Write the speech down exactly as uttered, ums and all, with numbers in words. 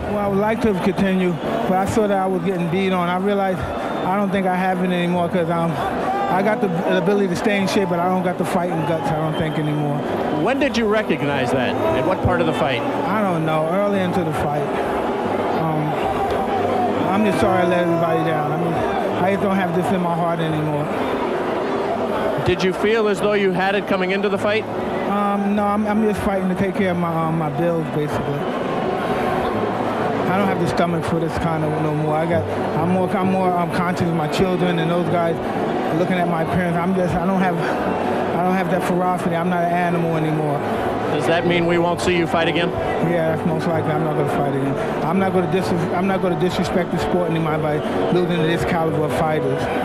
Well, I would like to continue, but I saw that I was getting beat on. I realized I don't think I have it anymore because um, I got the ability to stay in shape, but I don't got the fighting guts, I don't think, anymore. When did you recognize that? In what part of the fight? I don't know. Early into the fight. Um, I'm just sorry I let everybody down. I mean, I just don't have this in my heart anymore. Did you feel as though you had it coming into the fight? Um, no, I'm, I'm just fighting to take care of my um, my bills, basically. I don't have the stomach for this kind of no more. I got, I'm more, I'm more um, conscious of my children and those guys looking at my parents. I'm just, I don't have, I don't have that ferocity. I'm not an animal anymore. Does that mean we won't see you fight again? Yeah, that's most likely. I'm not going to fight again. I'm not going to dis, I'm not going to disrespect the sport anymore by losing to this caliber of fighters.